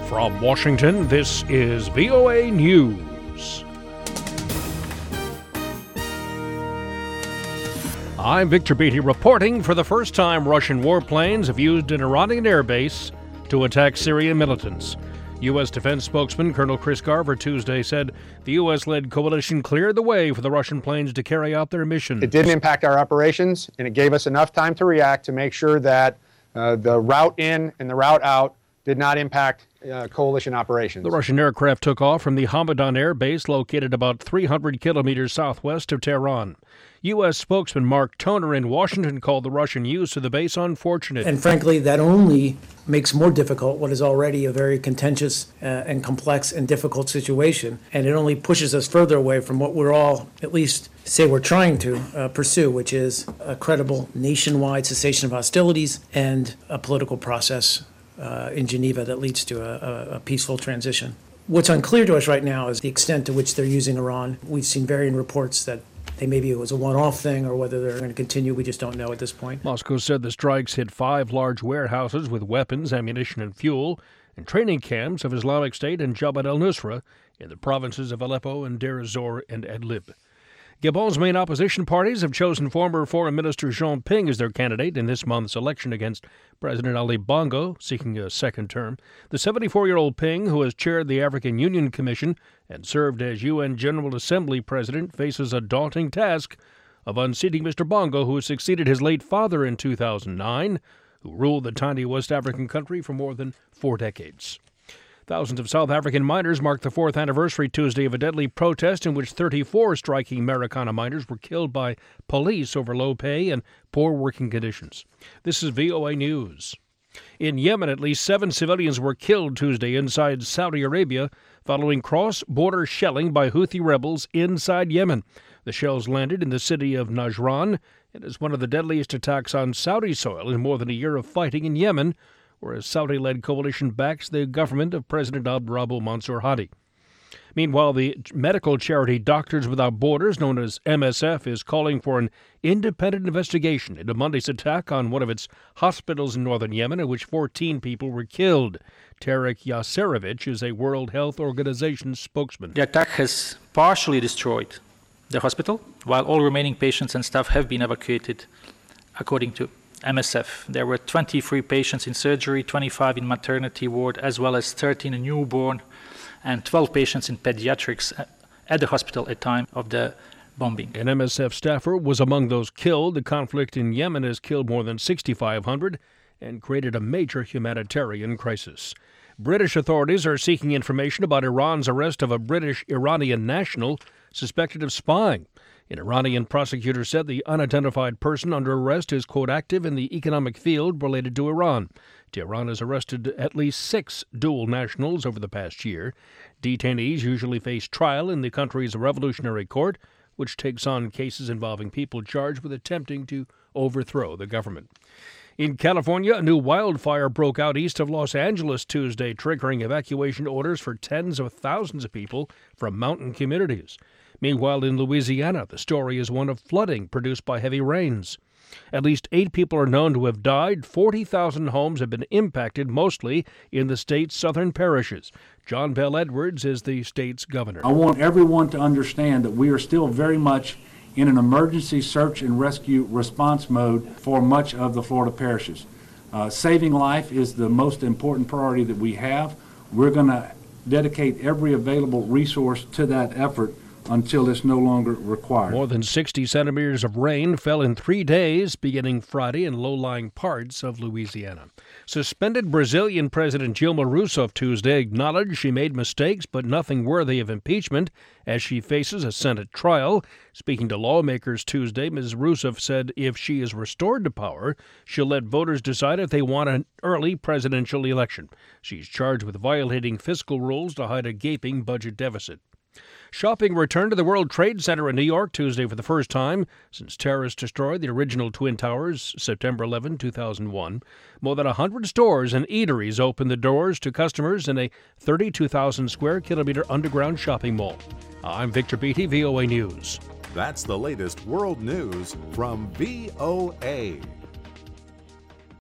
From Washington, this is VOA News. I'm Victor Beatty reporting. For the first time, Russian warplanes have used an Iranian airbase to attack Syrian militants. U.S. Defense spokesman Colonel Chris Garver Tuesday said the U.S.-led coalition cleared the way for the Russian planes to carry out their mission. It didn't impact our operations, and it gave us enough time to react to make sure that the route in and the route out did not impact coalition operations. The Russian aircraft took off from the Hamadan Air Base located about 300 kilometers southwest of Tehran. U.S. spokesman Mark Toner in Washington called the Russian use of the base unfortunate. And frankly, that only makes more difficult what is already a very contentious and complex and difficult situation. And it only pushes us further away from what we're all, at least say we're trying to pursue, which is a credible nationwide cessation of hostilities and a political process in Geneva that leads to a peaceful transition. What's unclear to us right now is the extent to which they're using Iran. We've seen varying reports that maybe it was a one-off thing or whether they're going to continue. We just don't know at this point. Moscow said the strikes hit 5 large warehouses with weapons, ammunition, and fuel, and training camps of Islamic State and Jabhat al-Nusra in the provinces of Aleppo and Deir ez-Zor and Idlib. Gabon's main opposition parties have chosen former Foreign Minister Jean Ping as their candidate in this month's election against President Ali Bongo, seeking a second term. The 74-year-old Ping, who has chaired the African Union Commission and served as UN General Assembly president, faces a daunting task of unseating Mr. Bongo, who succeeded his late father in 2009, who ruled the tiny West African country for more than 4 decades. Thousands of South African miners marked the 4th anniversary Tuesday of a deadly protest in which 34 striking Marikana miners were killed by police over low pay and poor working conditions. This is VOA News. In Yemen, at least 7 civilians were killed Tuesday inside Saudi Arabia following cross-border shelling by Houthi rebels inside Yemen. The shells landed in the city of Najran. It is one of the deadliest attacks on Saudi soil in more than a year of fighting in Yemen, where a Saudi-led coalition backs the government of President Abdurabu Mansur Hadi. Meanwhile, the medical charity Doctors Without Borders, known as MSF, is calling for an independent investigation into Monday's attack on one of its hospitals in northern Yemen, in which 14 people were killed. Tarek Yaserovich is a World Health Organization spokesman. The attack has partially destroyed the hospital, while all remaining patients and staff have been evacuated, according to MSF. There were 23 patients in surgery, 25 in maternity ward, as well as 13 in newborn and 12 patients in pediatrics at the hospital at the time of the bombing. An MSF staffer was among those killed. The conflict in Yemen has killed more than 6,500 and created a major humanitarian crisis. British authorities are seeking information about Iran's arrest of a British-Iranian national suspected of spying. An Iranian prosecutor said the unidentified person under arrest is, quote, active in the economic field related to Iran. Tehran has arrested at least 6 dual nationals over the past year. Detainees usually face trial in the country's Revolutionary Court, which takes on cases involving people charged with attempting to overthrow the government. In California, a new wildfire broke out east of Los Angeles Tuesday, triggering evacuation orders for tens of thousands of people from mountain communities. Meanwhile, in Louisiana, the story is one of flooding produced by heavy rains. At least 8 people are known to have died. 40,000 homes have been impacted, mostly in the state's southern parishes. John Bell Edwards is the state's governor. I want everyone to understand that we are still very much in an emergency search and rescue response mode for much of the Florida parishes. Saving life is the most important priority that we have. We're going to dedicate every available resource to that effort until it's no longer required. More than 60 centimeters of rain fell in 3 days, beginning Friday in low-lying parts of Louisiana. Suspended Brazilian President Dilma Rousseff Tuesday acknowledged she made mistakes, but nothing worthy of impeachment as she faces a Senate trial. Speaking to lawmakers Tuesday, Ms. Rousseff said if she is restored to power, she'll let voters decide if they want an early presidential election. She's charged with violating fiscal rules to hide a gaping budget deficit. Shopping returned to the World Trade Center in New York Tuesday for the first time since terrorists destroyed the original Twin Towers September 11, 2001. More than 100 stores and eateries opened the doors to customers in a 32,000 square kilometer underground shopping mall. I'm Victor Beatty, VOA News. That's the latest world news from VOA.